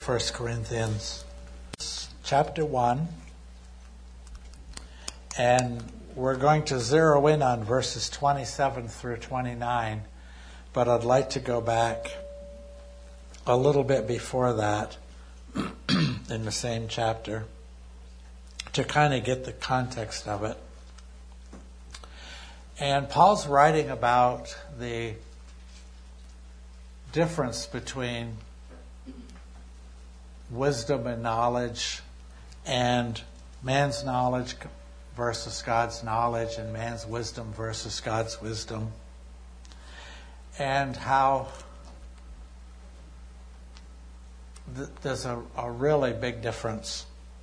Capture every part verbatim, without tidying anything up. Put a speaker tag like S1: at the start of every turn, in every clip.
S1: First Corinthians chapter one, and we're going to zero in on verses twenty-seven through twenty-nine, but I'd like to go back a little bit before that in the same chapter to kind of get the context of it. And Paul's writing about the difference between wisdom and knowledge, and man's knowledge versus God's knowledge, and man's wisdom versus God's wisdom, and how th- there's a, a really big difference.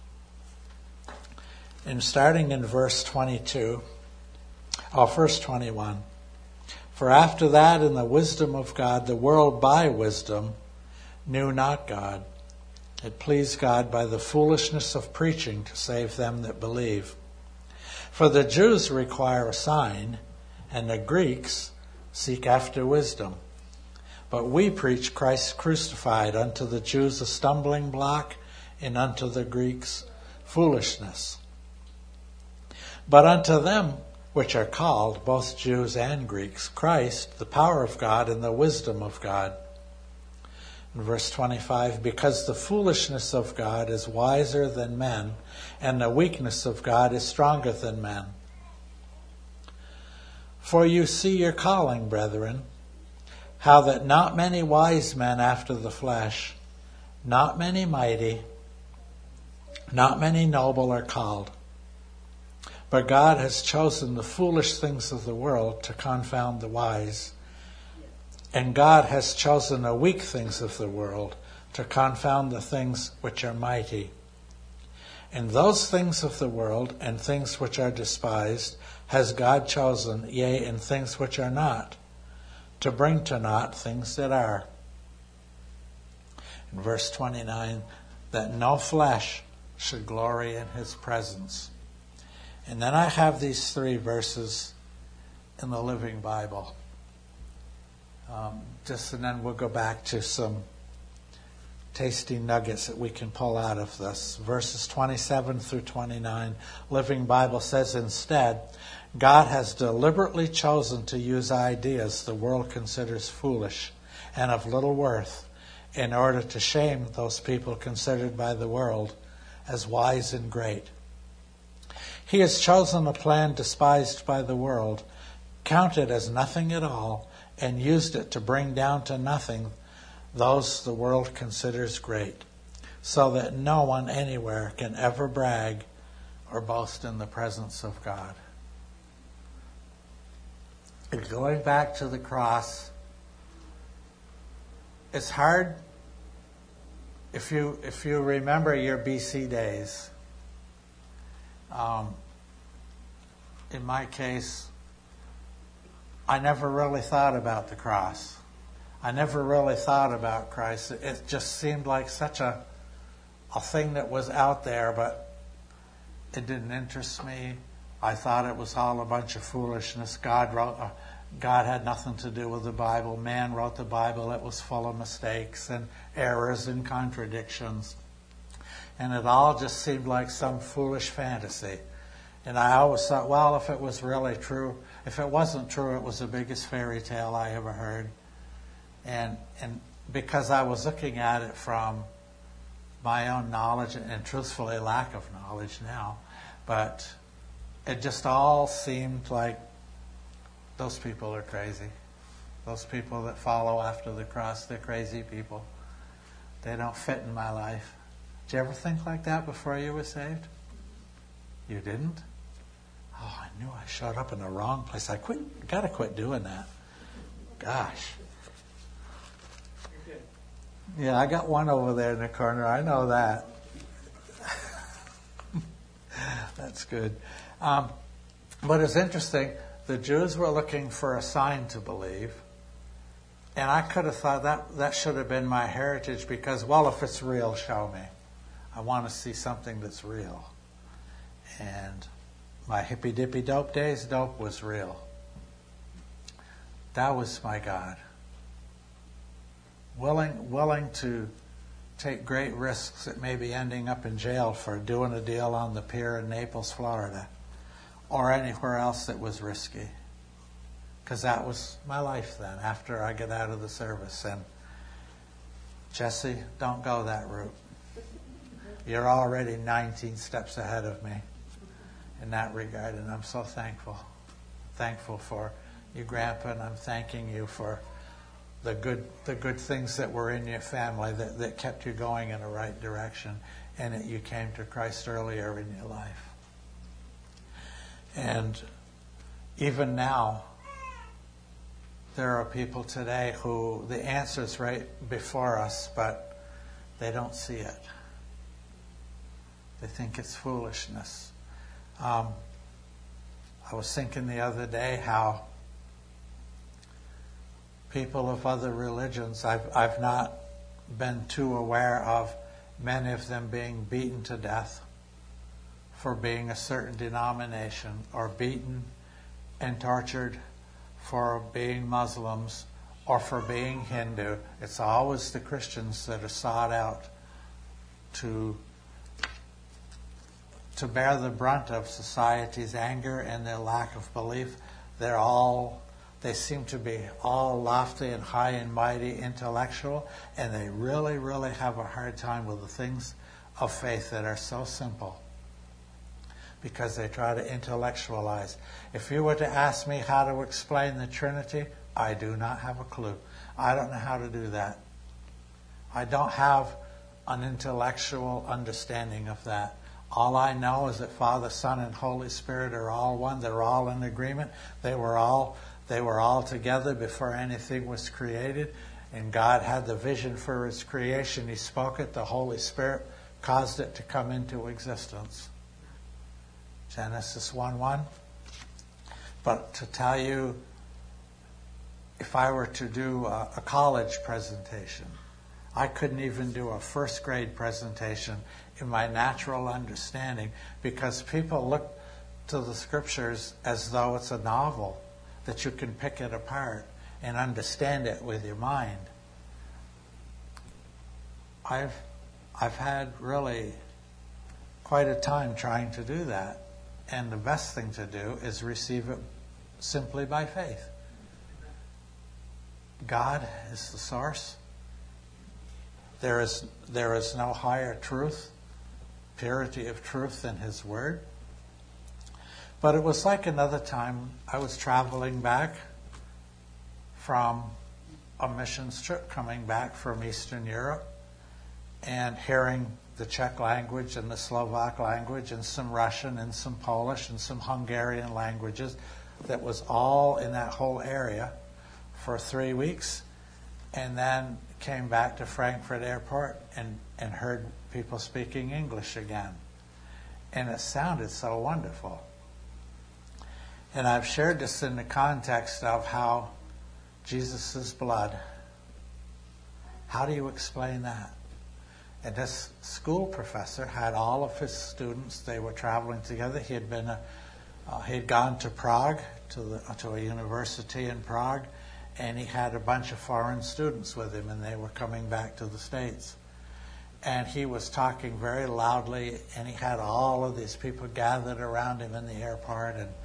S1: And starting in verse twenty-two, oh, verse twenty-one, for after that in the wisdom of God, the world by wisdom knew not God. It pleased God by the foolishness of preaching to save them that believe. For the Jews require a sign, and the Greeks seek after wisdom. But we preach Christ crucified, unto the Jews a stumbling block, and unto the Greeks foolishness. But unto them which are called, both Jews and Greeks, Christ, the power of God and the wisdom of God. In verse twenty-five, because the foolishness of God is wiser than men, and the weakness of God is stronger than men. For you see your calling, brethren, how that not many wise men after the flesh, not many mighty, not many noble are called. But God has chosen the foolish things of the world to confound the wise. And God has chosen the weak things of the world to confound the things which are mighty. And those things of the world and things which are despised has God chosen, yea, and things which are not, to bring to naught things that are. In verse twenty-nine, that no flesh should glory in his presence. And then I have these three verses in the Living Bible. Um, just and then we'll go back to some tasty nuggets that we can pull out of this. Verses twenty-seven through twenty-nine, Living Bible says, instead, God has deliberately chosen to use ideas the world considers foolish and of little worth in order to shame those people considered by the world as wise and great. He has chosen a plan despised by the world, counted as nothing at all, and used it to bring down to nothing those the world considers great, so that no one anywhere can ever brag or boast in the presence of God. And going back to the cross, it's hard if you if you remember your B C days. Um, in my case, I never really thought about the cross. I never really thought about Christ. It just seemed like such a a thing that was out there, but it didn't interest me. I thought it was all a bunch of foolishness. God wrote, uh, God had nothing to do with the Bible. Man wrote the Bible. It was full of mistakes and errors and contradictions. And it all just seemed like some foolish fantasy. And I always thought, well, if it was really true, if it wasn't true, it was the biggest fairy tale I ever heard. And and because I was looking at it from my own knowledge and truthfully lack of knowledge now, but it just all seemed like those people are crazy. Those people that follow after the cross, they're crazy people. They don't fit in my life. Did you ever think like that before you were saved? You didn't? Oh, I knew I showed up in the wrong place. I quit. Got to quit doing that. Gosh. Yeah, I got one over there in the corner. I know that. That's good. Um, but it's interesting. The Jews were looking for a sign to believe. And I could have thought that that should have been my heritage because, well, if it's real, show me. I want to see something that's real. And my hippy-dippy-dope days, dope was real. That was my God. Willing, willing to take great risks at maybe ending up in jail for doing a deal on the pier in Naples, Florida, or anywhere else that was risky. Because that was my life then, after I get out of the service. And Jesse, don't go that route. You're already nineteen steps ahead of me in that regard, and I'm so thankful. Thankful for you, Grandpa, and I'm thanking you for the good the good things that were in your family that, that kept you going in the right direction, and that you came to Christ earlier in your life. And even now, there are people today who the answer's right before us, but they don't see it. They think it's foolishness. Um, I was thinking the other day how people of other religions, I've, I've not been too aware of many of them being beaten to death for being a certain denomination, or beaten and tortured for being Muslims or for being Hindu. It's always the Christians that are sought out to to bear the brunt of society's anger and their lack of belief. They're all, they seem to be all lofty and high and mighty intellectual, and they really, really have a hard time with the things of faith that are so simple, because they try to intellectualize. If you were to ask me how to explain the Trinity, I do not have a clue. I don't know how to do that. I don't have an intellectual understanding of that. All I know is that Father, Son, and Holy Spirit are all one. They're all in agreement. They were all they were all together before anything was created. And God had the vision for His creation. He spoke it. The Holy Spirit caused it to come into existence. Genesis one one. But to tell you, if I were to do a, a college presentation, I couldn't even do a first grade presentation in my natural understanding, because people look to the scriptures as though it's a novel, that you can pick it apart and understand it with your mind. I've I've had really quite a time trying to do that, and the best thing to do is receive it simply by faith. God is the source. There is there is no higher truth, purity of truth than His Word. But it was like another time I was traveling back from a missions trip, coming back from Eastern Europe, and hearing the Czech language and the Slovak language and some Russian and some Polish and some Hungarian languages that was all in that whole area for three weeks. And then came back to Frankfurt Airport and, and heard people speaking English again. And it sounded so wonderful. And I've shared this in the context of how Jesus' blood, how do you explain that? And this school professor had all of his students, they were traveling together. He had been a, uh, he had gone to Prague, to, the, to a university in Prague, and he had a bunch of foreign students with him, and they were coming back to the States. And he was talking very loudly, and he had all of these people gathered around him in the airport. And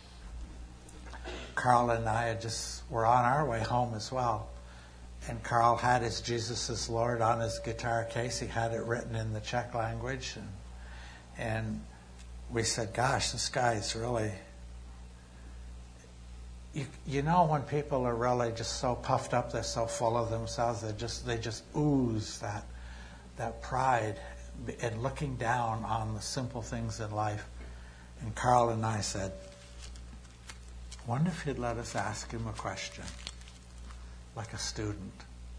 S1: Carl and I had just were on our way home as well. And Carl had his Jesus is Lord on his guitar case. He had it written in the Czech language. And, and we said, gosh, this guy's really... You, you know when people are really just so puffed up, they're so full of themselves, they just they just ooze that that pride and looking down on the simple things in life. And Carl and I said, wonder if he'd let us ask him a question, like a student.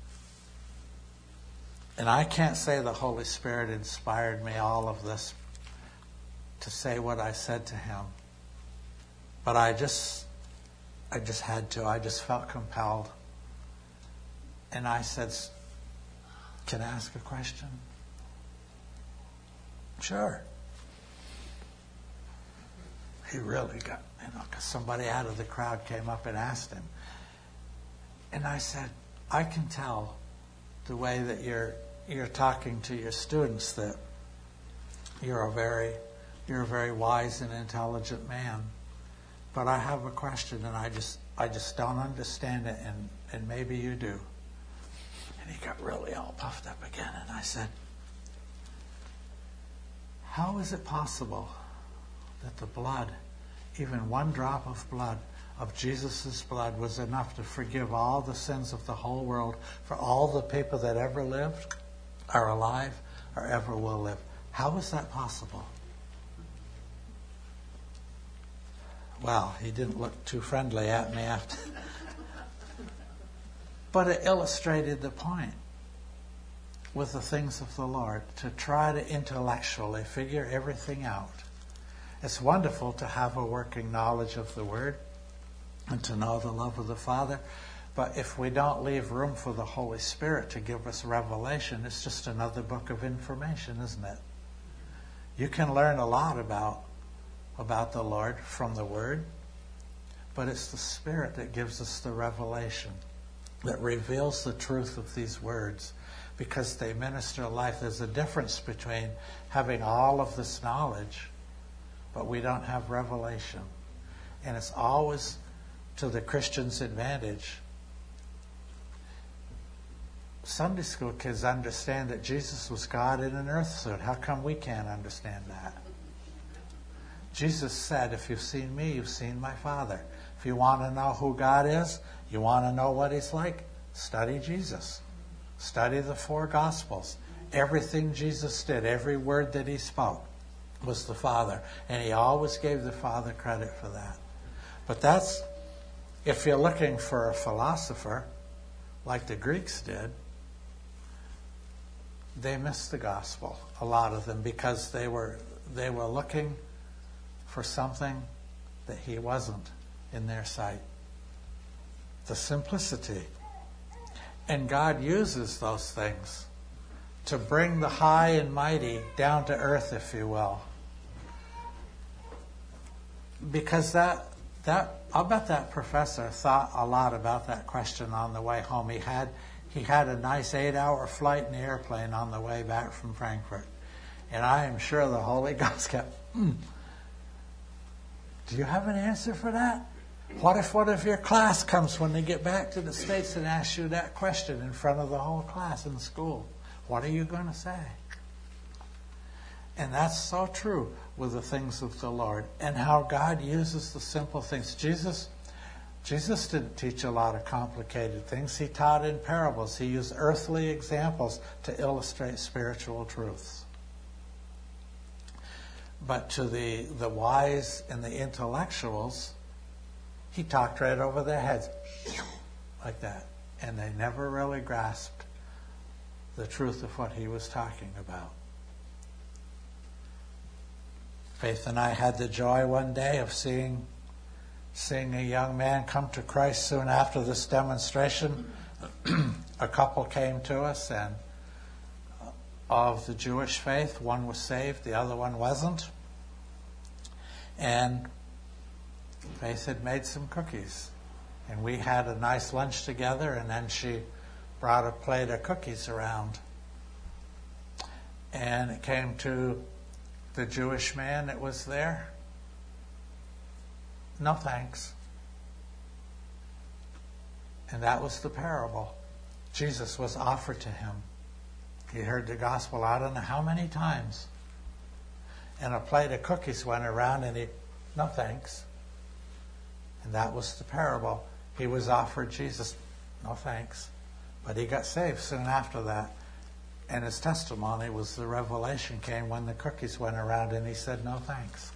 S1: And I can't say the Holy Spirit inspired me all of this to say what I said to him, but I just I just had to. I just felt compelled. And I said, can I ask a question? Sure. He really got, you know, because somebody out of the crowd came up and asked him. And I said, I can tell the way that you're, you're talking to your students that you're a very you're a very wise and intelligent man, but I have a question and I just I just don't understand it, and, and maybe you do. And he got really all puffed up again, and I said, how is it possible that the blood, even one drop of blood, of Jesus' blood, was enough to forgive all the sins of the whole world for all the people that ever lived, are alive, or ever will live? How is that possible? Well, he didn't look too friendly at me after. But it illustrated the point with the things of the Lord, to try to intellectually figure everything out. It's wonderful to have a working knowledge of the Word and to know the love of the Father, but if we don't leave room for the Holy Spirit to give us revelation, it's just another book of information, isn't it? You can learn a lot about about the Lord from the Word, but it's the Spirit that gives us the revelation, that reveals the truth of these words, because they minister life. There's a difference between having all of this knowledge, but we don't have revelation. And it's always to the Christian's advantage. Sunday school kids understand that Jesus was God in an earth suit. How come we can't understand that? Jesus said, if you've seen me, you've seen my Father. If you want to know who God is, you want to know what He's like, study Jesus. Study the four Gospels. Everything Jesus did, every word that He spoke, was the Father. And He always gave the Father credit for that. But that's, if you're looking for a philosopher, like the Greeks did, they missed the gospel, a lot of them, because they were they were looking for something that He wasn't in their sight. The simplicity. And God uses those things to bring the high and mighty down to earth, if you will. Because that that I'll bet that professor thought a lot about that question on the way home. He had he had a nice eight-hour flight in the airplane on the way back from Frankfurt. And I am sure the Holy Ghost kept, mm, do you have an answer for that? What if one of your class comes when they get back to the States and asks you that question in front of the whole class in school? What are you going to say? And that's so true with the things of the Lord, and how God uses the simple things. Jesus, Jesus didn't teach a lot of complicated things. He taught in parables. He used earthly examples to illustrate spiritual truths. But to the, the wise and the intellectuals, He talked right over their heads, like that. And they never really grasped the truth of what He was talking about. Faith and I had the joy one day of seeing seeing a young man come to Christ soon after this demonstration. A couple came to us, and of the Jewish faith, one was saved, the other one wasn't. And Faith had made some cookies, and we had a nice lunch together, and then she brought a plate of cookies around. And it came to the Jewish man that was there. No thanks. And that was the parable. Jesus was offered to him. He heard the gospel I don't know how many times. And a plate of cookies went around, and he, no thanks. And that was the parable. He was offered Jesus, no thanks. But he got saved soon after that. And his testimony was the revelation came when the cookies went around, and he said, no thanks.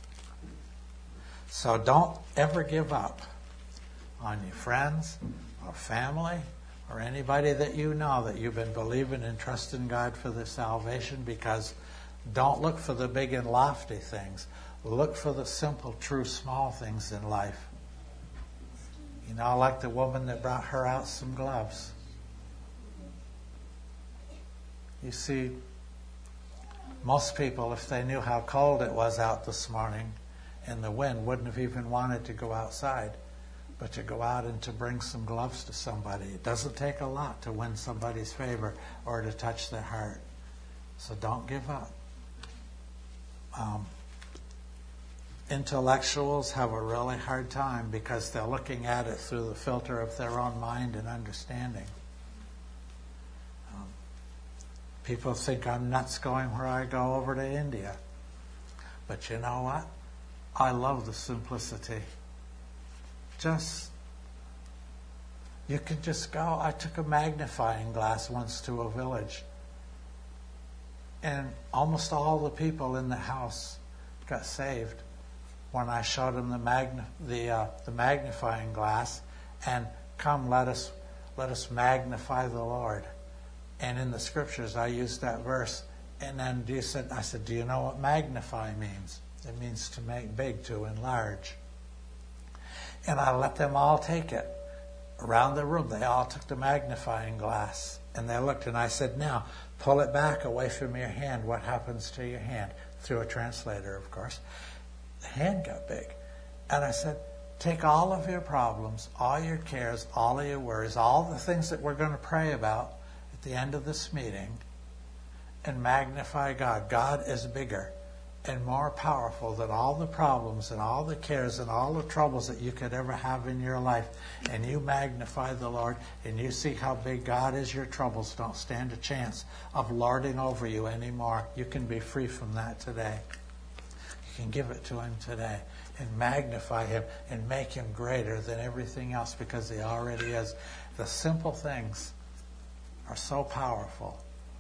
S1: So don't ever give up on your friends or family or anybody that you know that you've been believing and trusting God for their salvation, because don't look for the big and lofty things. Look for the simple, true, small things in life. You know, like the woman that brought her out some gloves. You see, most people, if they knew how cold it was out this morning and the wind, wouldn't have even wanted to go outside. but to go out and to bring some gloves to somebody. It doesn't take a lot to win somebody's favor or to touch their heart. So don't give up. Um, intellectuals have a really hard time because they're looking at it through the filter of their own mind and understanding. Um, people think I'm nuts going where I go over to India. But you know what? I love the simplicity. Just, you can just go. I took a magnifying glass once to a village, and almost all the people in the house got saved when I showed them the magna, the uh, the magnifying glass, and come, let us let us magnify the Lord. And in the scriptures, I used that verse. And then you said, I said, do you know what magnify means? It means to make big, to enlarge. And I let them all take it. Around the room, they all took the magnifying glass. And they looked, and I said, now, pull it back away from your hand. What happens to your hand? Through a translator, of course. The hand got big. And I said, take all of your problems, all your cares, all of your worries, all the things that we're going to pray about at the end of this meeting, and magnify God. God is bigger and more powerful than all the problems and all the cares and all the troubles that you could ever have in your life. And you magnify the Lord, and you see how big God is. Your troubles don't stand a chance of lording over you anymore. You can be free from that today. You can give it to Him today and magnify Him and make Him greater than everything else, because He already is. The simple things are so powerful.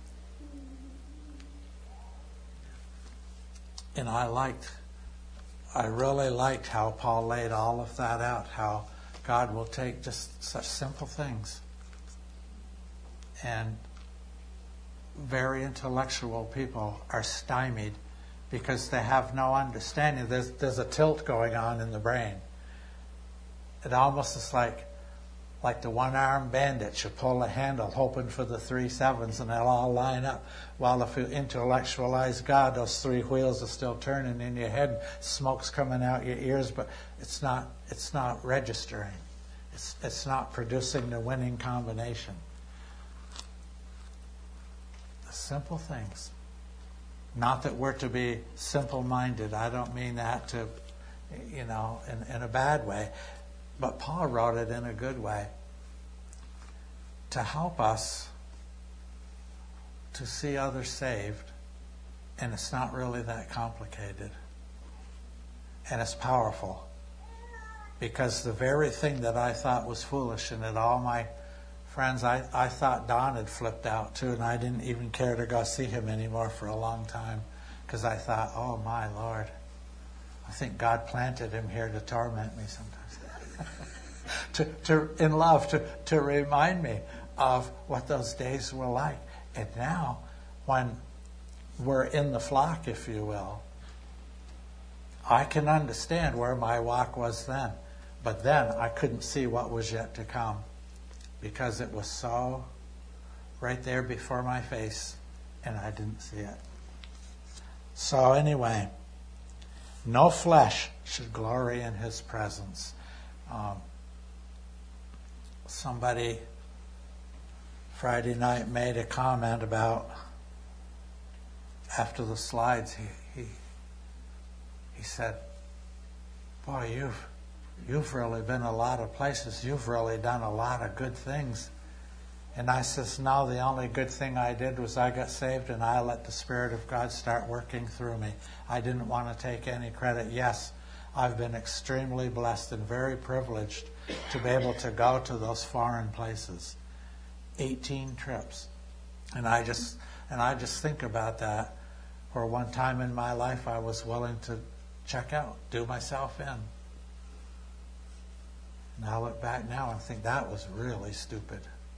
S1: And I liked, I really liked how Paul laid all of that out, how God will take just such simple things. And very intellectual people are stymied because they have no understanding. There's, there's a tilt going on in the brain. It almost is like, like the one-armed bandit. You pull a handle hoping for the three sevens and they'll all line up. While if you intellectualize God, those three wheels are still turning in your head. Smoke's coming out your ears, but it's not it's not registering. It's it's not producing the winning combination. The simple things. Not that we're to be simple-minded. I don't mean that to, you know, in, in a bad way. But Paul wrote it in a good way to help us to see others saved. And it's not really that complicated. And it's powerful. Because the very thing that I thought was foolish, and that all my friends, I, I thought Don had flipped out too, and I didn't even care to go see him anymore for a long time. Because I thought, oh my Lord, I think God planted him here to torment me sometimes. to, to, in love, to, to remind me of what those days were like. And now, when we're in the flock, if you will, I can understand where my walk was then. But then I couldn't see what was yet to come, because it was so right there before my face, and I didn't see it. So anyway, no flesh should glory in His presence. Um, somebody Friday night made a comment about, after the slides, he he, he said, boy, you've you've really been a lot of places. You've really done a lot of good things. And I says, no, the only good thing I did was I got saved and I let the Spirit of God start working through me. I didn't want to take any credit. Yes, I've been extremely blessed and very privileged to be able to go to those foreign places. eighteen trips. And I just and I just think about that, where one time in my life I was willing to check out, do myself in. And I look back now and think that was really stupid.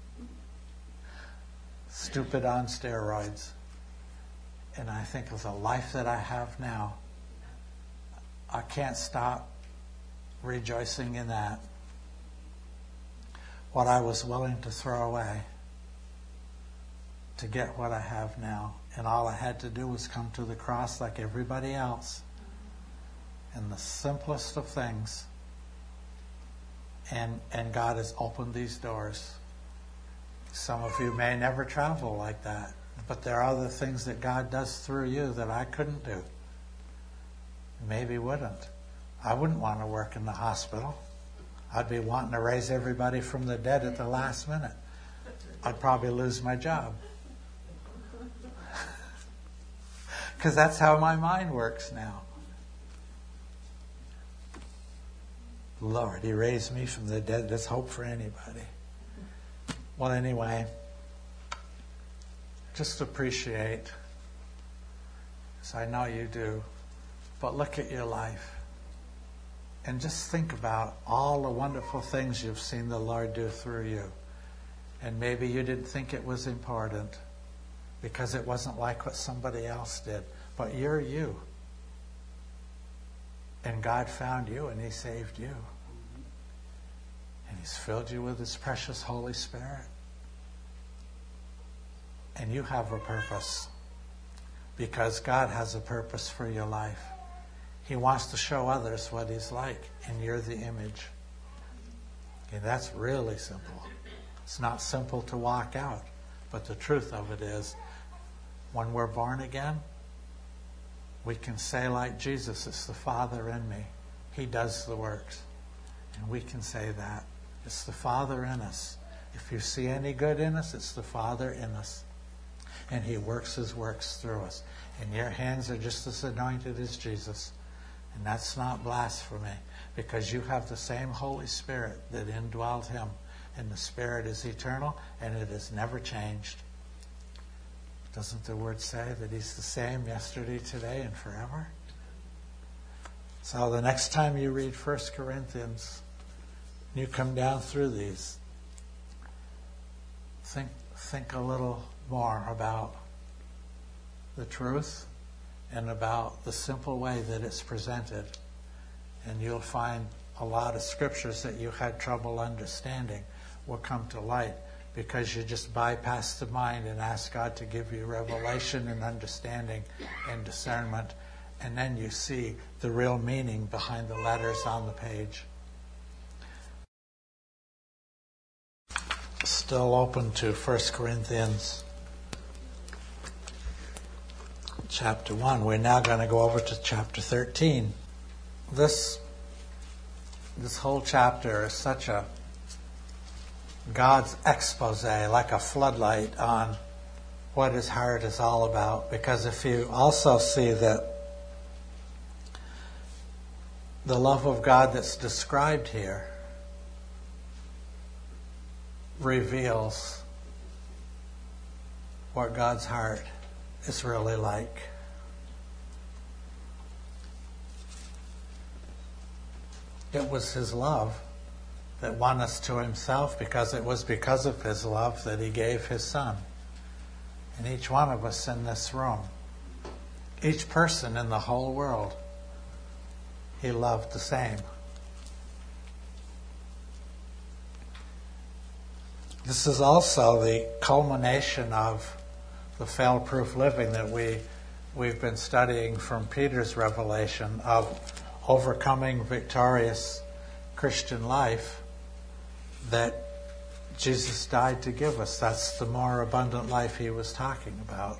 S1: Stupid on steroids. And I think of the life that I have now, I can't stop rejoicing in that. What I was willing to throw away to get what I have now. And all I had to do was come to the cross like everybody else. And the simplest of things And, and God has opened these doors. Some of you may never travel like that, but there are other things that God does through you that I couldn't do. Maybe wouldn't. I wouldn't want to work in the hospital. I'd be wanting to raise everybody from the dead at the last minute. I'd probably lose my job. Because that's how my mind works now. Lord, He raised me from the dead. There's hope for anybody. Well, anyway, just appreciate, as I know you do, but look at your life and just think about all the wonderful things you've seen the Lord do through you. And maybe you didn't think it was important because it wasn't like what somebody else did. But you're you. And God found you and He saved you. And He's filled you with His precious Holy Spirit. And you have a purpose. Because God has a purpose for your life. He wants to show others what He's like. And you're the image. Okay, that's really simple. It's not simple to walk out. But the truth of it is, when we're born again, we can say like Jesus, it's the Father in me. He does the works. And we can say that. It's the Father in us. If you see any good in us, it's the Father in us. And He works His works through us. And your hands are just as anointed as Jesus. And that's not blasphemy, because you have the same Holy Spirit that indwelled Him. And the Spirit is eternal, and it has never changed. Doesn't the Word say that He's the same yesterday, today, and forever? So the next time you read First Corinthians, you come down through these, think think a little more about the truth and about the simple way that it's presented. And you'll find a lot of scriptures that you had trouble understanding will come to light because you just bypass the mind and ask God to give you revelation and understanding and discernment. And then you see the real meaning behind the letters on the page. Still open to First Corinthians chapter one. We're now going to go over to chapter thirteen. This, this whole chapter is such a God's expose, like a floodlight on what His heart is all about. Because if you also see that the love of God that's described here reveals what God's heart is really like. It was His love that won us to Himself, because it was because of His love that He gave His Son. And each one of us in this room, each person in the whole world, He loved the same. This is also the culmination of the fail-proof living that we, we've been studying from Peter's revelation of overcoming victorious Christian life that Jesus died to give us. That's the more abundant life He was talking about.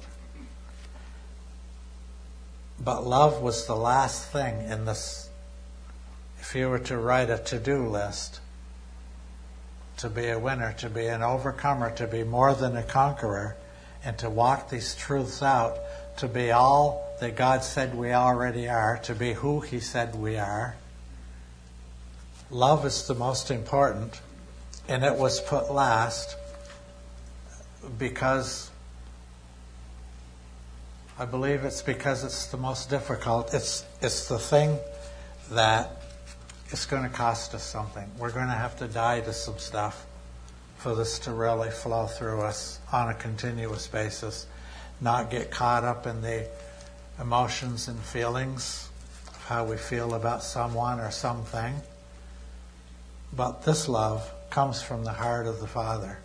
S1: But love was the last thing in this. If you were to write a to-do list, to be a winner, to be an overcomer, to be more than a conqueror, and to walk these truths out, to be all that God said we already are, to be who He said we are, love is the most important, and it was put last because I believe it's because it's the most difficult. It's it's the thing that it's going to cost us something. We're going to have to die to some stuff for this to really flow through us on a continuous basis, not get caught up in the emotions and feelings of how we feel about someone or something. But this love comes from the heart of the Father.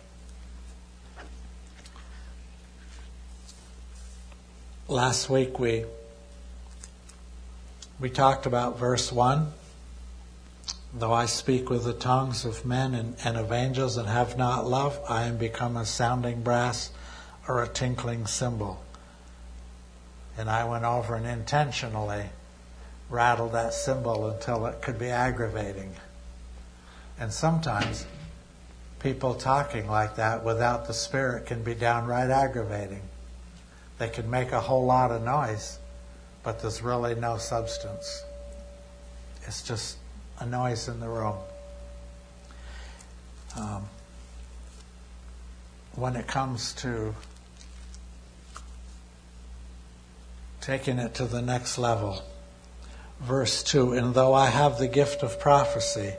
S1: Last week we we talked about verse one, Though I speak with the tongues of men and, and of angels and have not love, I am become a sounding brass or a tinkling cymbal. And I went over and intentionally rattled that cymbal until it could be aggravating. And sometimes people talking like that without the Spirit can be downright aggravating. They can make a whole lot of noise, but there's really no substance. It's just a noise in the room. Um, when it comes to taking it to the next level, verse two, and though I have the gift of prophecy,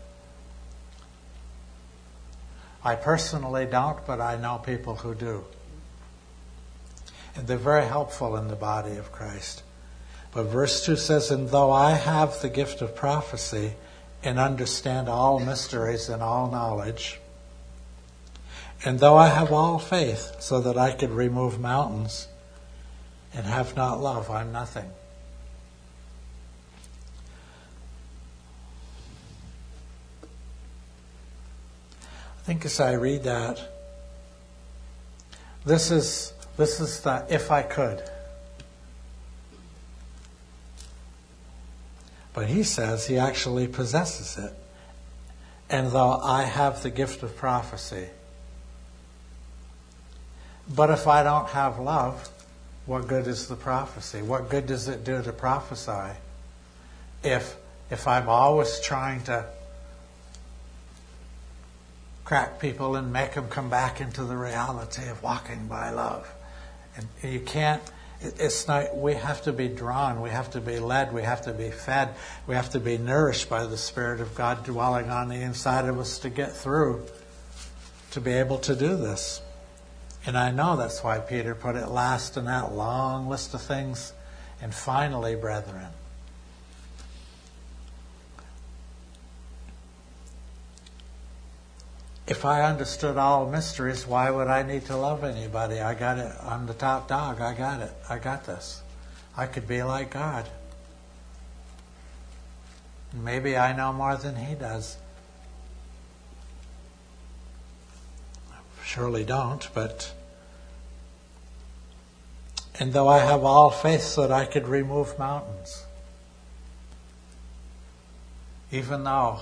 S1: I personally don't, but I know people who do. And they're very helpful in the body of Christ. But verse two says, and though I have the gift of prophecy and understand all mysteries and all knowledge, and though I have all faith so that I could remove mountains and have not love, I'm nothing. I think as I read that, this is this is the if I could. But he says he actually possesses it. And though I have the gift of prophecy. But if I don't have love, what good is the prophecy? What good does it do to prophesy if if I'm always trying to crack people and make them come back into the reality of walking by love? And you can't, it's not, we have to be drawn, we have to be led, we have to be fed, we have to be nourished by the Spirit of God dwelling on the inside of us to get through, to be able to do this. And I know that's why Peter put it last in that long list of things. And finally, brethren, if I understood all mysteries, why would I need to love anybody? I got it. I'm the top dog. I got it. I got this. I could be like God. Maybe I know more than he does. Surely don't, but... And though I have all faith so that I could remove mountains, even though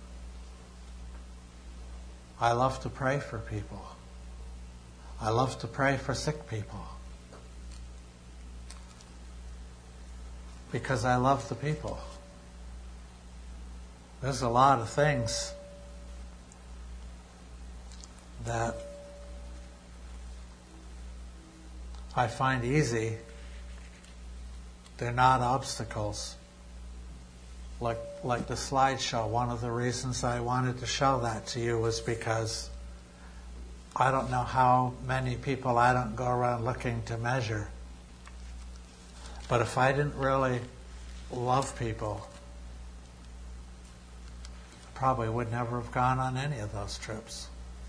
S1: I love to pray for people, I love to pray for sick people, because I love the people. There's a lot of things that I find easy. They're not obstacles. Like like the slideshow, one of the reasons I wanted to show that to you was because I don't know how many people I don't go around looking to measure. But if I didn't really love people, I probably would never have gone on any of those trips.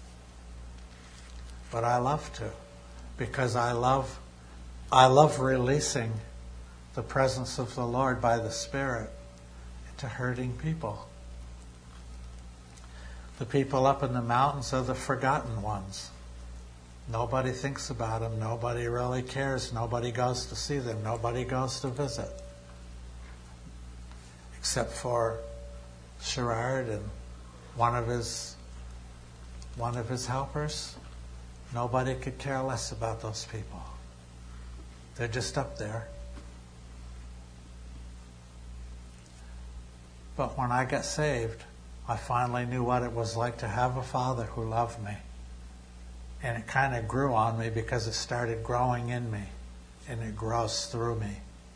S1: But I love to, because I love I love releasing the presence of the Lord by the Spirit into hurting people. The people up in the mountains are the forgotten ones. Nobody thinks about them. Nobody really cares. Nobody goes to see them. Nobody goes to visit. Except for Sherrard and one of his one of his helpers. Nobody could care less about those people. They're just up there. But when I got saved, I finally knew what it was like to have a Father who loved me. And it kind of grew on me because it started growing in me. And it grows through me.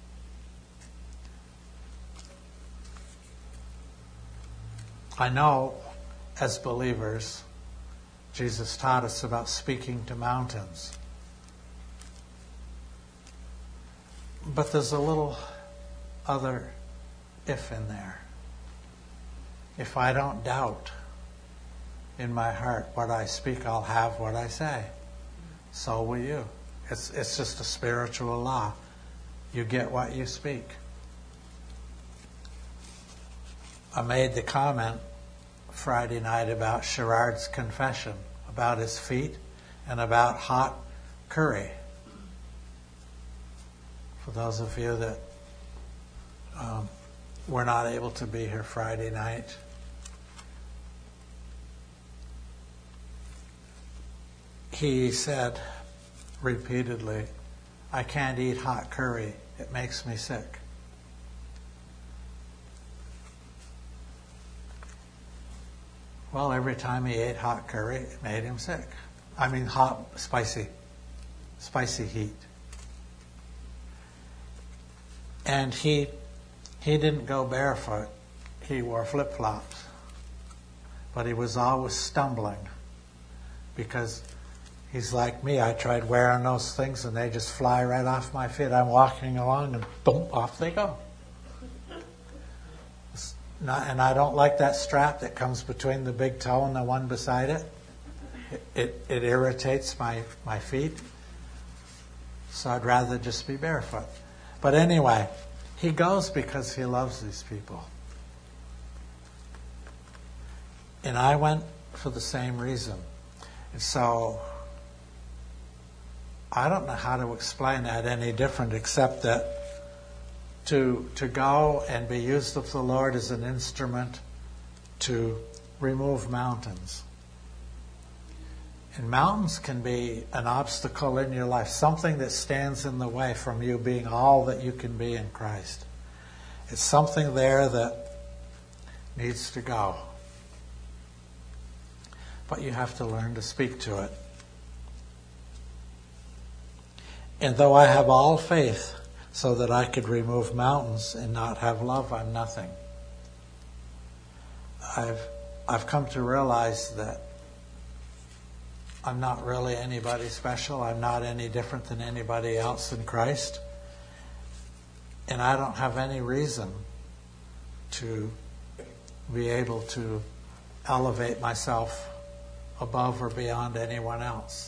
S1: I know, as believers, Jesus taught us about speaking to mountains. But there's a little other if in there. If I don't doubt in my heart what I speak, I'll have what I say. So will you. It's it's just a spiritual law. You get what you speak. I made the comment Friday night about Sherard's confession, about his feet, and about hot curry. For those of you that um, were not able to be here Friday night, he said repeatedly, "I can't eat hot curry. It makes me sick." Well, every time he ate hot curry, it made him sick. I mean, hot, spicy, spicy heat. And he he didn't go barefoot. He wore flip-flops. But he was always stumbling because he's like me. I tried wearing those things and they just fly right off my feet. I'm walking along and boom, off they go. Not, and I don't like that strap that comes between the big toe and the one beside it. It, it, it irritates my, my feet. So I'd rather just be barefoot. But anyway, he goes because he loves these people. And I went for the same reason. And so I don't know how to explain that any different except that To, to go and be used of the Lord as an instrument to remove mountains. And mountains can be an obstacle in your life, something that stands in the way from you being all that you can be in Christ. It's something there that needs to go. But you have to learn to speak to it. And though I have all faith so that I could remove mountains and not have love, I'm nothing. I've I've come to realize that I'm not really anybody special. I'm not any different than anybody else in Christ. And I don't have any reason to be able to elevate myself above or beyond anyone else.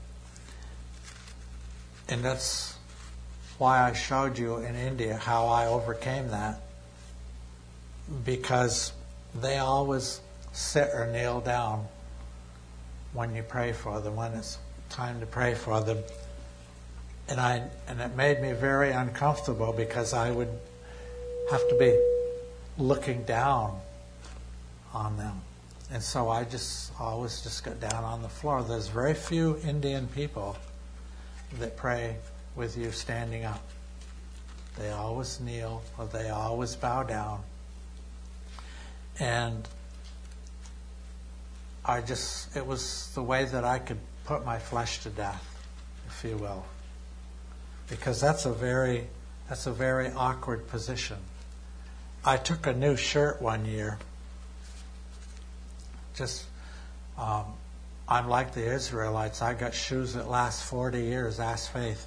S1: And that's why I showed you in India how I overcame that. Because they always sit or kneel down when you pray for them, when it's time to pray for them. And I and it made me very uncomfortable because I would have to be looking down on them. And so I just always just got down on the floor. There's very few Indian people that pray with you standing up. They always kneel or they always bow down. And I just, it was the way that I could put my flesh to death, if you will. Because that's a very, that's a very awkward position. I took a new shirt one year. Just, um, I'm like the Israelites. I got shoes that last forty years. Ask Faith.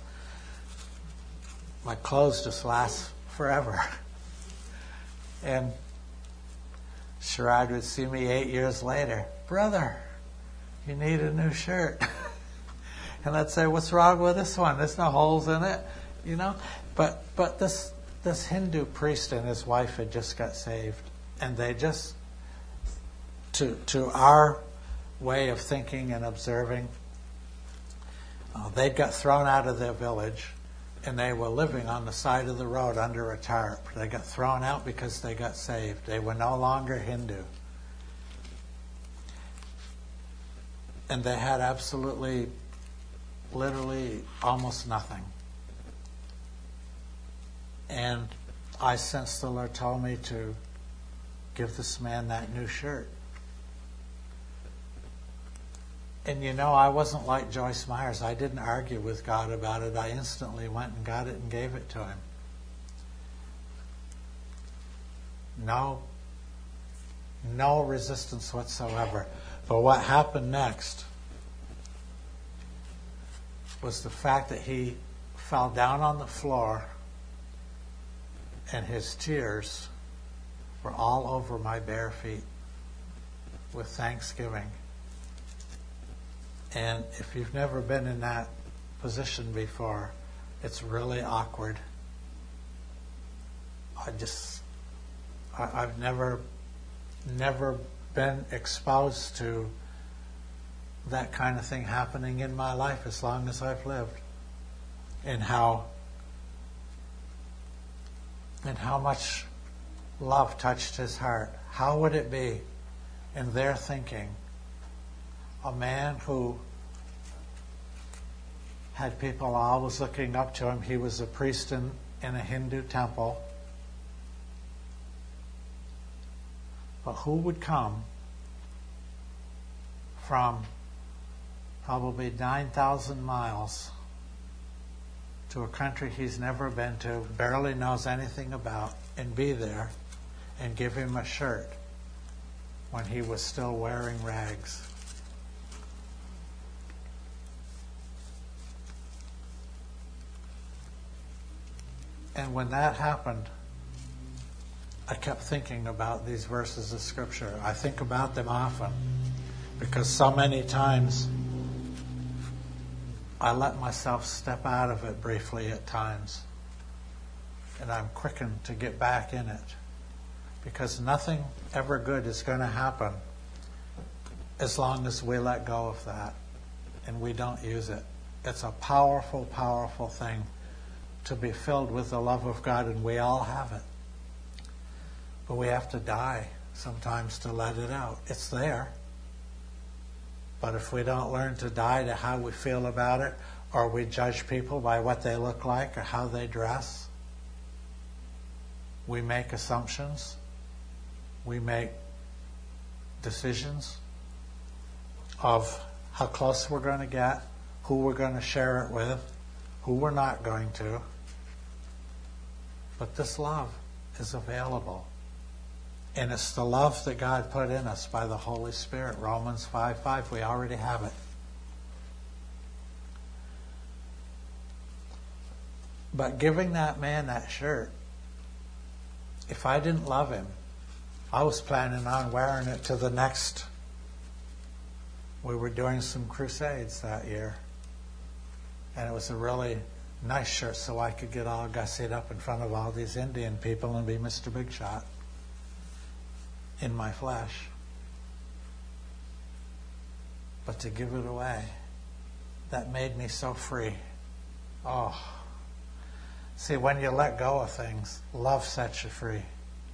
S1: My clothes just last forever. And Sherrod would see me eight years later. Brother, you need a new shirt. And I'd say, what's wrong with this one? There's no holes in it, you know. But but this this Hindu priest and his wife had just got saved, and they just, to to our way of thinking and observing, uh, they got thrown out of their village, and they were living on the side of the road under a tarp. They got thrown out because they got saved. They were no longer Hindu. And they had absolutely, literally, almost nothing. And I sensed the Lord told me to give this man that new shirt. And you know, I wasn't like Joyce Myers. I didn't argue with God about it. I instantly went and got it and gave it to him. No, no resistance whatsoever. But what happened next was the fact that he fell down on the floor and his tears were all over my bare feet with thanksgiving. And if you've never been in that position before, it's really awkward. I just, I, I've never never been exposed to that kind of thing happening in my life as long as I've lived. And how and how much love touched his heart. How would it be in their thinking, a man who had people always looking up to him? He was a priest in, in a Hindu temple. But who would come from probably nine thousand miles to a country he's never been to, barely knows anything about, and be there and give him a shirt when he was still wearing rags? And when that happened, I kept thinking about these verses of Scripture. I think about them often because so many times I let myself step out of it briefly at times, and I'm quickened to get back in it, because nothing ever good is going to happen as long as we let go of that and we don't use it. It's a powerful, powerful thing to be filled with the love of God, and we all have it. But we have to die sometimes to let it out. It's there. But if we don't learn to die to how we feel about it, or we judge people by what they look like or how they dress, we make assumptions, we make decisions of how close we're going to get, who we're going to share it with, who we're not going to. But this love is available. And it's the love that God put in us by the Holy Spirit. Romans five five, we already have it. But giving that man that shirt, if I didn't love him, I was planning on wearing it to the next. We were doing some crusades that year. And it was a really nice shirt, so I could get all gussied up in front of all these Indian people and be Mister Big Shot in my flesh. But to give it away, that made me so free. Oh. See, when you let go of things, love sets you free.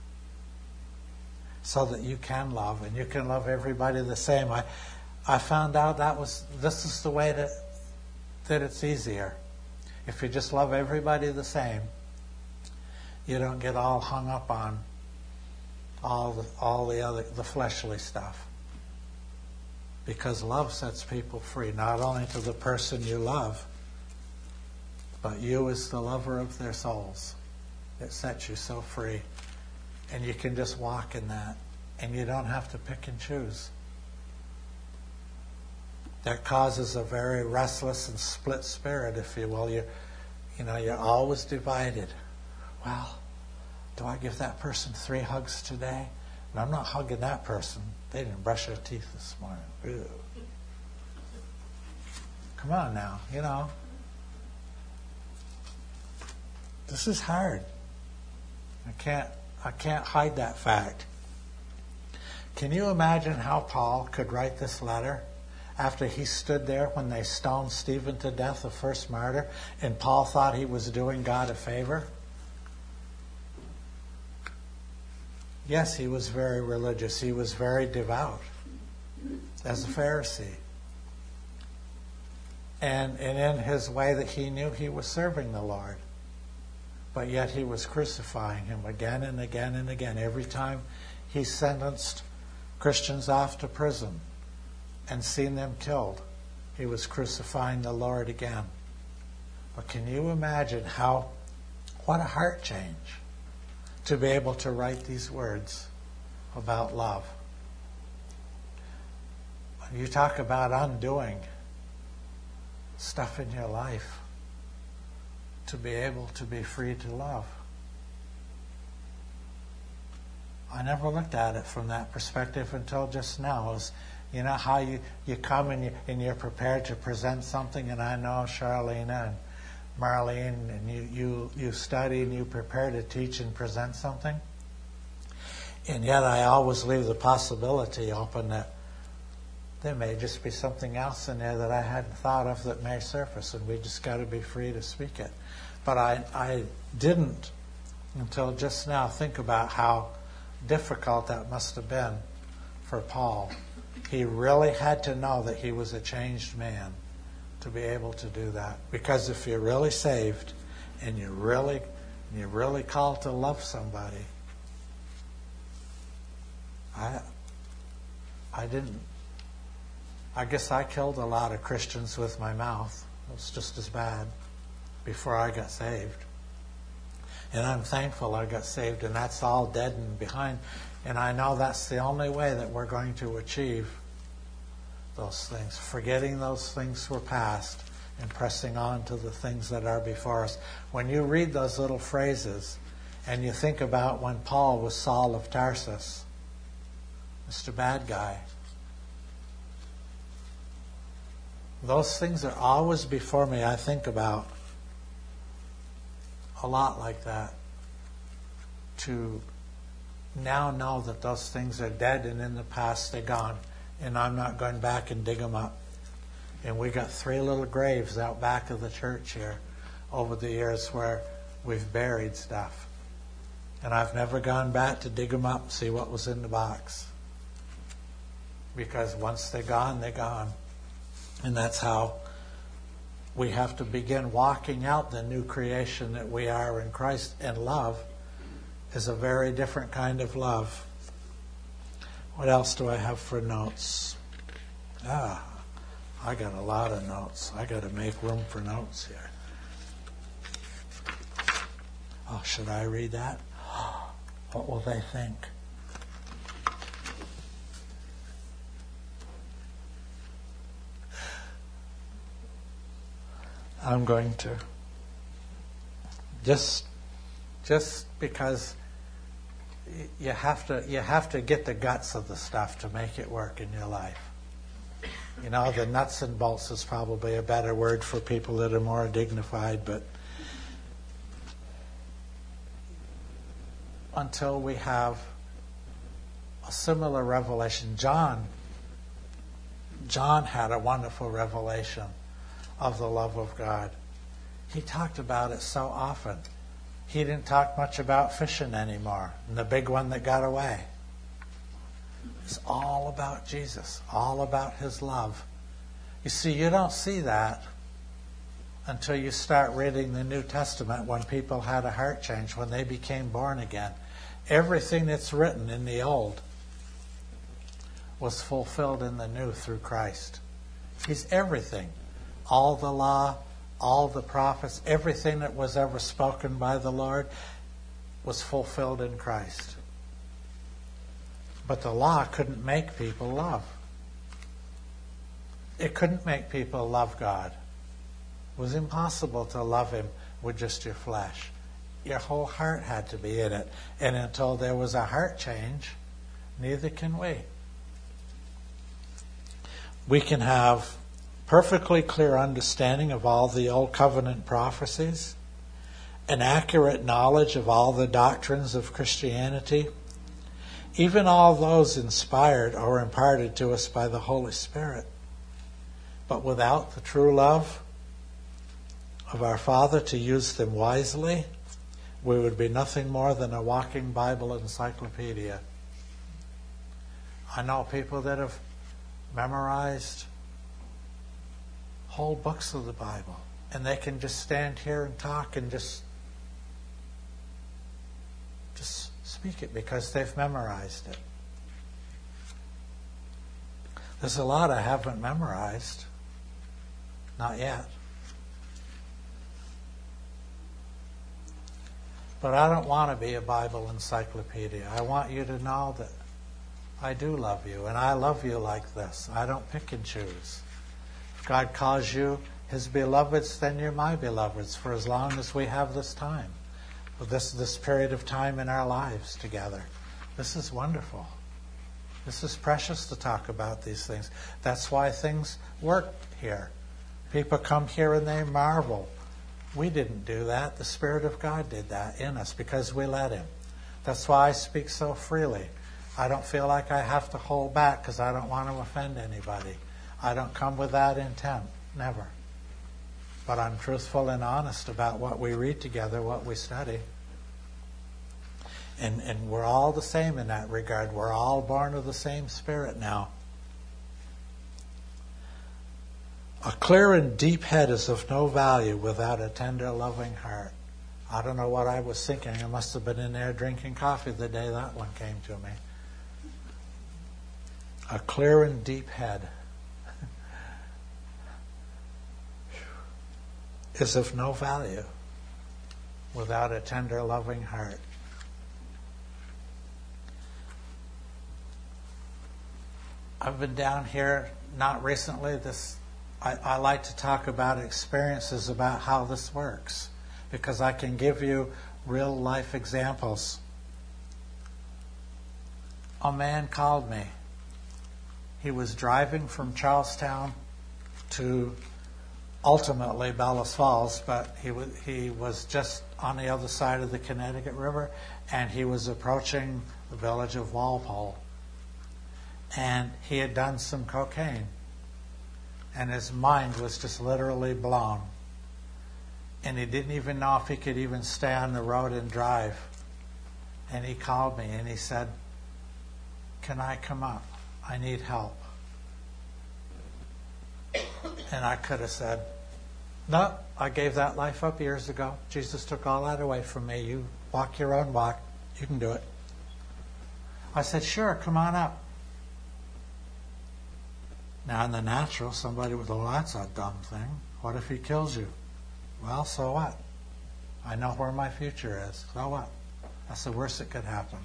S1: So that you can love, and you can love everybody the same. I I found out that was this is the way that that it's easier. If you just love everybody the same, you don't get all hung up on all the all the other the fleshly stuff. Because love sets people free, not only to the person you love, but you as the lover of their souls. It sets you so free. And you can just walk in that. And you don't have to pick and choose. That causes a very restless and split spirit, if you will. You, you know, you're always divided. Well, do I give that person three hugs today? And I'm not hugging that person. They didn't brush their teeth this morning. Ew. Come on now, you know. This is hard. I can't I can't hide that fact. Can you imagine how Paul could write this letter after he stood there when they stoned Stephen to death, the first martyr, and Paul thought he was doing God a favor? Yes, he was very religious. He was very devout as a Pharisee. And, and in his way that he knew he was serving the Lord. But yet he was crucifying him again and again and again. Every time he sentenced Christians off to prison and seen them killed, he was crucifying the Lord again. But can you imagine how, what a heart change to be able to write these words about love. When you talk about undoing stuff in your life, to be able to be free to love. I never looked at it from that perspective until just now. It was, you know, how you, you come and, you, and you're prepared to present something, and I know Charlene and Marlene, and you, you, you study and you prepare to teach and present something. And yet I always leave the possibility open that there may just be something else in there that I hadn't thought of that may surface, and we just got to be free to speak it. But I, I didn't, until just now, think about how difficult that must have been for Paul. He really had to know that he was a changed man to be able to do that. Because if you're really saved and you're really, you're really called to love somebody, I, I didn't. I guess I killed a lot of Christians with my mouth. It was just as bad before I got saved. And I'm thankful I got saved, and that's all dead and behind. And I know that's the only way that we're going to achieve those things. Forgetting those things were past and pressing on to the things that are before us. When you read those little phrases and you think about when Paul was Saul of Tarsus, Mister Bad Guy, those things are always before me. I think about a lot like that. To now know that those things are dead and in the past, they're gone. And I'm not going back and dig them up. And we got three little graves out back of the church here over the years where we've buried stuff. And I've never gone back to dig them up and see what was in the box. Because once they're gone, they're gone. And that's how we have to begin walking out the new creation that we are in Christ. And love is a very different kind of love. What else do I have for notes? Ah, I got a lot of notes. I got to make room for notes here. Oh, should I read that? What will they think? I'm going to. Just just because you have to you have to get the guts of the stuff to make it work in your life. You know, the nuts and bolts is probably a better word for people that are more dignified, but until we have a similar revelation, John John had a wonderful revelation of the love of God. He talked about it so often. He didn't talk much about fishing anymore, and the big one that got away. It's all about Jesus, all about His love. You see, you don't see that until you start reading the New Testament, when people had a heart change, when they became born again. Everything that's written in the Old was fulfilled in the New through Christ. He's everything. All the law, all the prophets, everything that was ever spoken by the Lord was fulfilled in Christ. But the law couldn't make people love. It couldn't make people love God. It was impossible to love Him with just your flesh. Your whole heart had to be in it. And until there was a heart change, neither can we. We can have perfectly clear understanding of all the Old Covenant prophecies, an accurate knowledge of all the doctrines of Christianity, even all those inspired or imparted to us by the Holy Spirit. But without the true love of our Father to use them wisely, we would be nothing more than a walking Bible encyclopedia. I know people that have memorized whole books of the Bible, and they can just stand here and talk and just just speak it because they've memorized it. There's a lot I haven't memorized. Not yet. But I don't want to be a Bible encyclopedia. I want you to know that I do love you, and I love you like this. I don't pick and choose. If God calls you His beloveds, then you're my beloveds for as long as we have this time, this this period of time in our lives together. This is wonderful. This is precious to talk about these things. That's why things work here. People come here and they marvel. We didn't do that. The Spirit of God did that in us because we let Him. That's why I speak so freely. I don't feel like I have to hold back because I don't want to offend anybody. I don't come with that intent, never. But I'm truthful and honest about what we read together, what we study. And, and we're all the same in that regard. We're all born of the same Spirit now. A clear and deep head is of no value without a tender, loving heart. I don't know what I was thinking. I must have been in there drinking coffee the day that one came to me. A clear and deep head is of no value without a tender, loving heart. I've been down here, not recently. This I, I like to talk about experiences about how this works, because I can give you real life examples. A man called me. He was driving from Charlestown to ultimately Bellows Falls, but he was, he was just on the other side of the Connecticut River, and he was approaching the village of Walpole. And he had done some cocaine, and his mind was just literally blown. And he didn't even know if he could even stay on the road and drive. And he called me and he said, "Can I come up? I need help." And I could have said, "No, I gave that life up years ago. Jesus took all that away from me. You walk your own walk. You can do it." I said, "Sure, come on up." Now, in the natural, somebody would, "Oh, that's a dumb thing. What if he kills you?" Well, so what? I know where my future is. So what? That's the worst that could happen.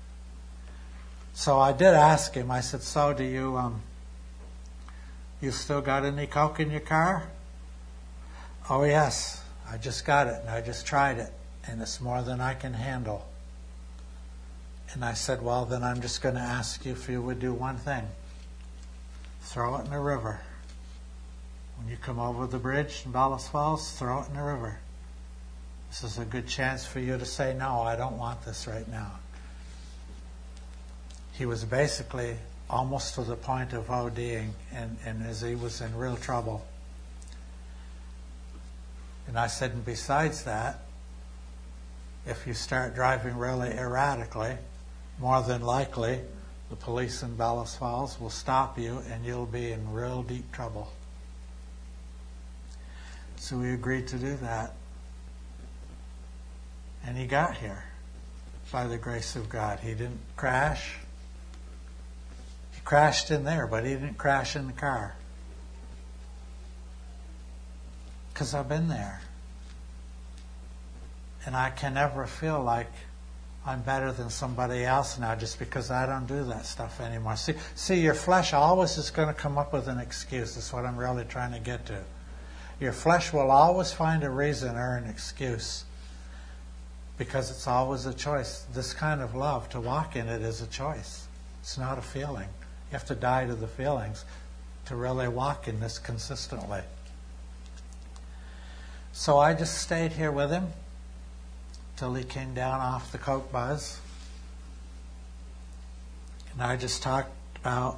S1: So I did ask him. I said, "So do you, um, you still got any coke in your car?" "Oh, yes. I just got it, and I just tried it, and it's more than I can handle." And I said, "Well, then I'm just going to ask you if you would do one thing. Throw it in the river. When you come over the bridge in Bellows Falls, throw it in the river. This is a good chance for you to say, 'No, I don't want this right now.'" He was basically almost to the point of ODing, and, and as he was in real trouble. And I said, "And besides that, if you start driving really erratically, more than likely the police in Bellows Falls will stop you and you'll be in real deep trouble." So we agreed to do that. And he got here by the grace of God. He didn't crash. He crashed in there, but he didn't crash in the car. Because I've been there. And I can never feel like I'm better than somebody else now just because I don't do that stuff anymore. See, see, your flesh always is going to come up with an excuse. That's what I'm really trying to get to. Your flesh will always find a reason or an excuse, because it's always a choice. This kind of love, to walk in it, is a choice. It's not a feeling. You have to die to the feelings to really walk in this consistently. So I just stayed here with him till he came down off the coke buzz. And I just talked about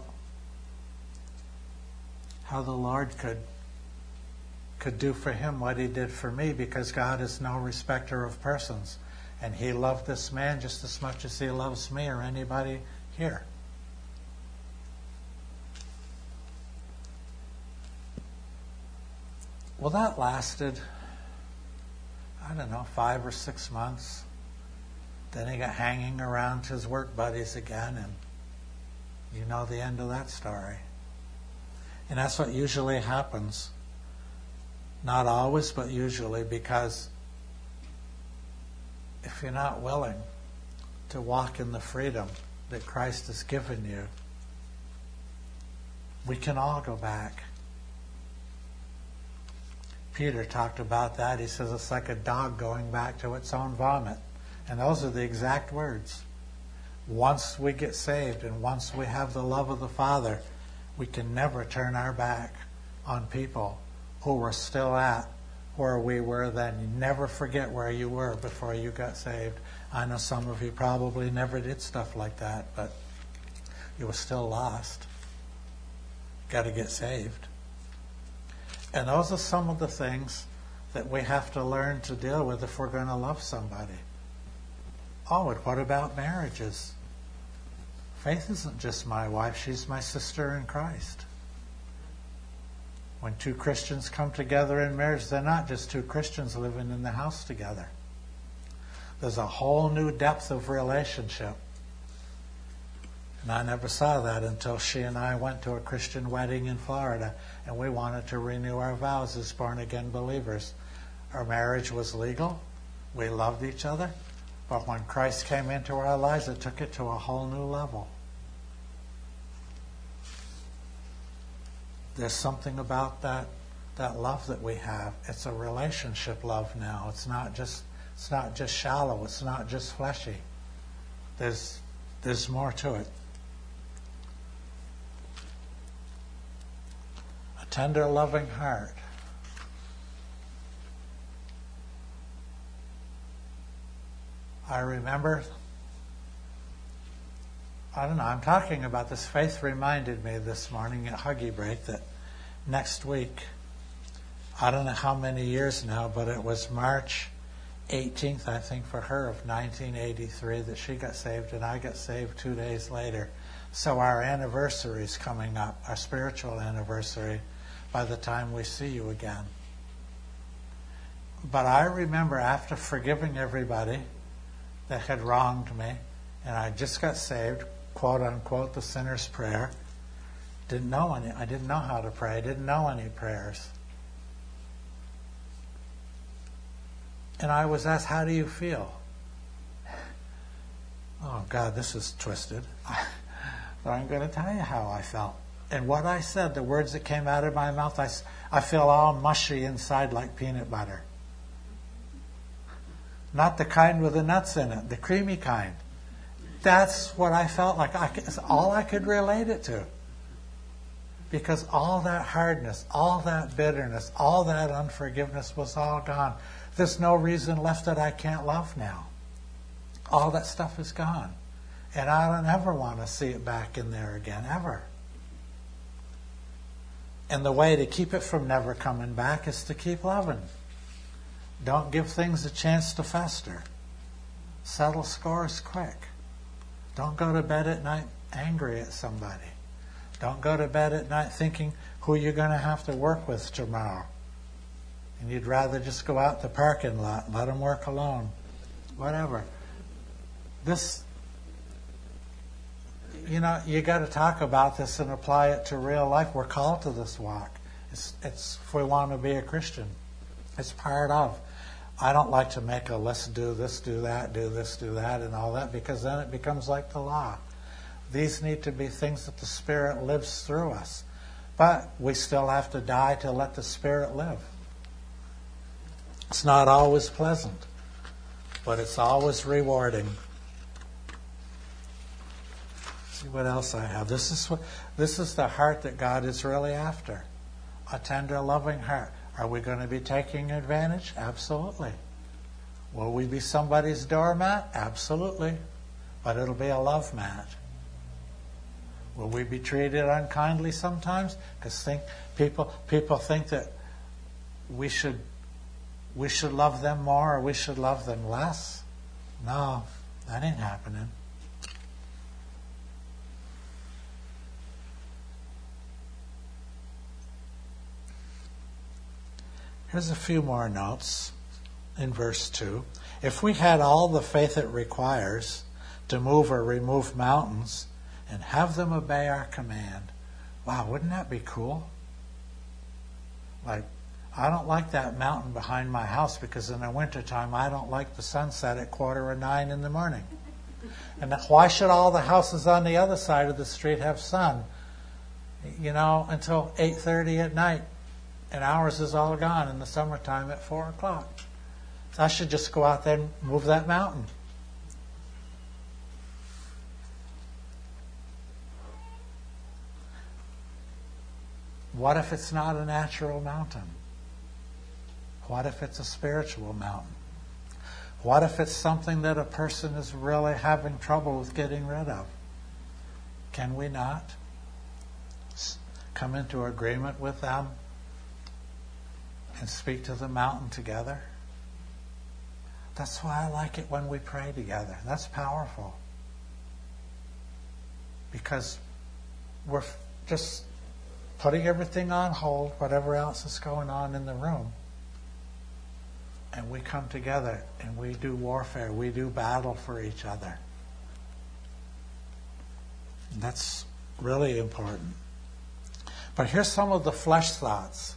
S1: how the Lord could could do for him what he did for me, because God is no respecter of persons. And he loved this man just as much as he loves me or anybody here. Well, that lasted, I don't know, five or six months. Then he got hanging around his work buddies again, and you know the end of that story. And that's what usually happens. Not always, but usually, because if you're not willing to walk in the freedom that Christ has given you, we can all go back. Peter talked about that. He says it's like a dog going back to its own vomit. And those are the exact words. Once we get saved and once we have the love of the Father, we can never turn our back on people who we're still at where we were then. You never forget where you were before you got saved. I know some of you probably never did stuff like that, but you were still lost. Got to get saved. And those are some of the things that we have to learn to deal with if we're going to love somebody. Oh, and what about marriages? Faith isn't just my wife, she's my sister in Christ. When two Christians come together in marriage, they're not just two Christians living in the house together. There's a whole new depth of relationship. And I never saw that until she and I went to a Christian wedding in Florida, and we wanted to renew our vows as born-again believers. Our marriage was legal. We loved each other. But when Christ came into our lives, it took it to a whole new level. There's something about that that love that we have. It's a relationship love now. It's not just it's not just shallow. It's not just fleshy. There's there's more to it. A tender, loving heart. I remember, I don't know, I'm talking about this. Faith reminded me this morning at Huggy Break that next week, I don't know how many years now, but it was March eighteenth, I think, for her of nineteen eighty-three that she got saved, and I got saved two days later. So our anniversary is coming up, our spiritual anniversary, by the time we see you again. But I remember after forgiving everybody that had wronged me, and I just got saved, quote unquote, the sinner's prayer. Didn't know any. I didn't know how to pray. I didn't know any prayers. And I was asked, "How do you feel?" Oh God, this is twisted. But I'm going to tell you how I felt. And what I said, the words that came out of my mouth, I, I feel all mushy inside like peanut butter. Not the kind with the nuts in it, the creamy kind. That's what I felt like. I, it's all I could relate it to. Because all that hardness, all that bitterness, all that unforgiveness was all gone. There's no reason left that I can't love now. All that stuff is gone. And I don't ever want to see it back in there again, ever. And the way to keep it from never coming back is to keep loving. Don't give things a chance to fester. Settle scores quick. Don't go to bed at night angry at somebody. Don't go to bed at night thinking who you're going to have to work with tomorrow. And you'd rather just go out the parking lot and let them work alone. Whatever. This, you know, you got to talk about this and apply it to real life. We're called to this walk. It's, it's if we want to be a Christian. It's part of. I don't like to make a list, do this, do that, do this, do that, and all that, because then it becomes like the law. These need to be things that the Spirit lives through us. But we still have to die to let the Spirit live. It's not always pleasant, but it's always rewarding. Let's see what else I have. This is what this is the heart that God is really after. A tender, loving heart. Are we going to be taking advantage? Absolutely. Will we be somebody's doormat? Absolutely. But it'll be a love mat. Will we be treated unkindly sometimes? Because think people people think that we should we should love them more or we should love them less. No, that ain't happening. Here's a few more notes in verse two. If we had all the faith it requires to move or remove mountains and have them obey our command. Wow, wouldn't that be cool? Like, I don't like that mountain behind my house because in the wintertime I don't like the sunset at quarter of nine in the morning. And why should all the houses on the other side of the street have sun, you know, until eight thirty at night? And ours is all gone in the summertime at four o'clock. So I should just go out there and move that mountain. What if it's not a natural mountain? What if it's a spiritual mountain? What if it's something that a person is really having trouble with getting rid of? Can we not come into agreement with them and speak to the mountain together? That's why I like it when we pray together. That's powerful. Because we're just putting everything on hold, whatever else is going on in the room. And we come together and we do warfare. We do battle for each other. And that's really important. But here's some of the flesh thoughts.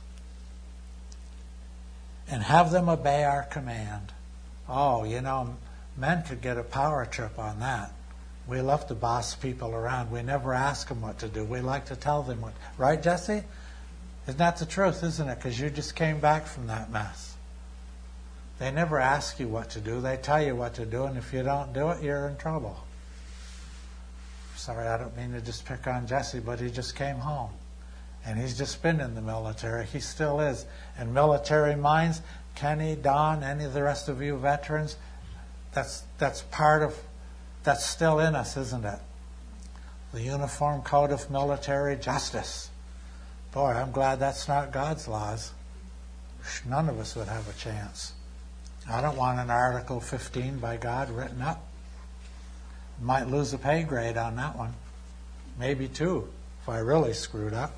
S1: And have them obey our command. Oh, you know, men could get a power trip on that. We love to boss people around. We never ask them what to do. We like to tell them what. Right, Jesse? Isn't that the truth, isn't it? Because you just came back from that mess. They never ask you what to do. They tell you what to do, and if you don't do it, you're in trouble. Sorry, I don't mean to just pick on Jesse, but he just came home. And he's just been in the military. He still is. And military minds, Kenny, Don, any of the rest of you veterans, that's that's part of, that's still in us, isn't it? The Uniform Code of Military Justice. Boy, I'm glad that's not God's laws. None of us would have a chance. I don't want an Article fifteen by God written up. Might lose a pay grade on that one. Maybe two, if I really screwed up.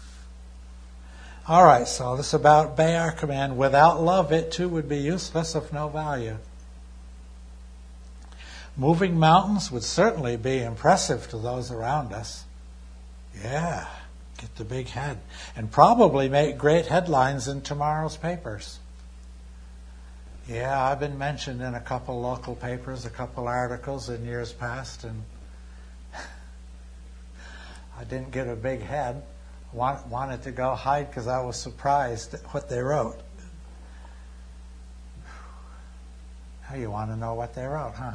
S1: All right, so this is about obey our command. Without love, it too would be useless, of no value. Moving mountains would certainly be impressive to those around us. Yeah, get the big head. And probably make great headlines in tomorrow's papers. Yeah, I've been mentioned in a couple local papers, a couple articles in years past, and I didn't get a big head. Want, wanted to go hide because I was surprised at what they wrote. Now you want to know what they wrote, huh?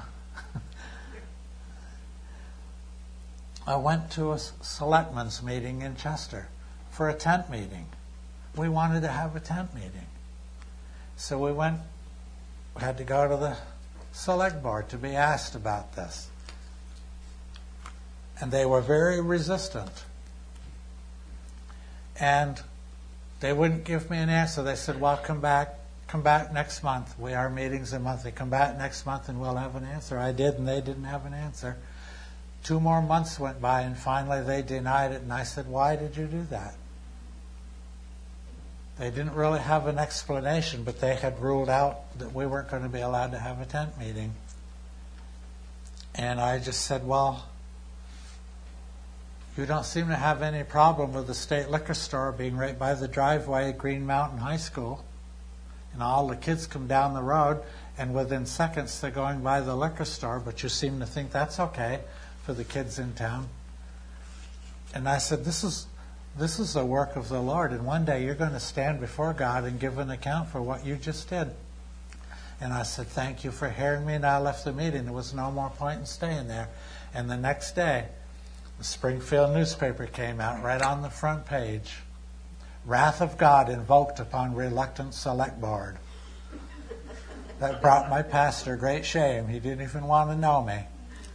S1: I went to a selectmen's meeting in Chester for a tent meeting. We wanted to have a tent meeting. So we went, we had to go to the select board to be asked about this. And they were very resistant. And they wouldn't give me an answer. They said, well, come back, come back next month. We our meetings a month. They come back next month and we'll have an answer. I did, and they didn't have an answer. Two more months went by, and finally they denied it. And I said, why did you do that? They didn't really have an explanation, but they had ruled out that we weren't going to be allowed to have a tent meeting. And I just said, well, you don't seem to have any problem with the state liquor store being right by the driveway at Green Mountain High School. And all the kids come down the road, and within seconds they're going by the liquor store, but you seem to think that's okay for the kids in town. And I said, this is this is a work of the Lord, and one day you're going to stand before God and give an account for what you just did. And I said, thank you for hearing me, and I left the meeting. There was no more point in staying there. And the next day, the Springfield newspaper came out right on the front page. Wrath of God invoked upon reluctant select board. That brought my pastor great shame. He didn't even want to know me.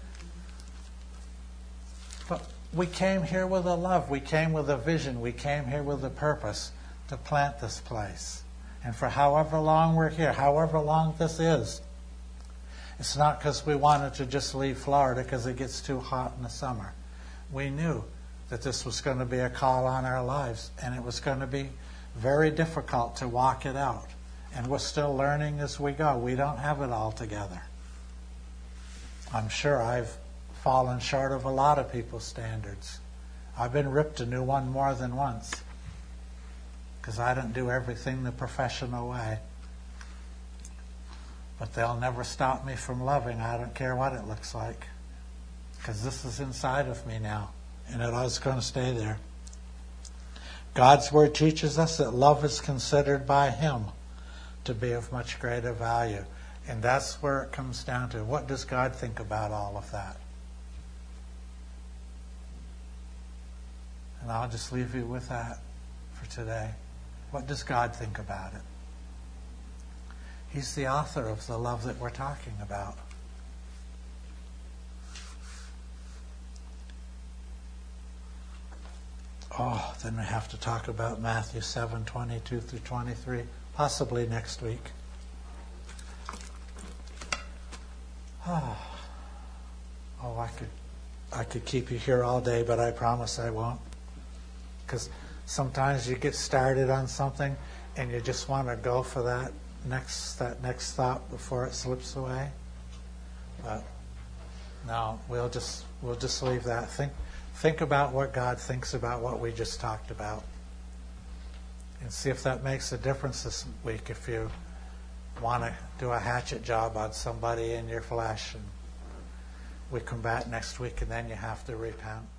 S1: But we came here with a love. We came with a vision. We came here with a purpose to plant this place. And for however long we're here, however long this is, it's not because we wanted to just leave Florida because it gets too hot in the summer. We knew that this was going to be a call on our lives, and it was going to be very difficult to walk it out. And we're still learning as we go. We don't have it all together. I'm sure I've fallen short of a lot of people's standards. I've been ripped a new one more than once because I don't do everything the professional way. But they'll never stop me from loving. I don't care what it looks like. Because this is inside of me now, and it is going to stay there. God's Word teaches us that love is considered by Him to be of much greater value. And that's where it comes down to. What does God think about all of that? And I'll just leave you with that for today. What does God think about it? He's the author of the love that we're talking about. Oh, then we have to talk about Matthew seven, twenty-two through twenty-three, possibly next week. Oh, oh I could I could keep you here all day, but I promise I won't. Because sometimes you get started on something and you just want to go for that next that next thought before it slips away. But no, we'll just we'll just leave that. Think think about what God thinks about what we just talked about. And see if that makes a difference this week if you want to do a hatchet job on somebody in your flesh. And we come back next week and then you have to repent.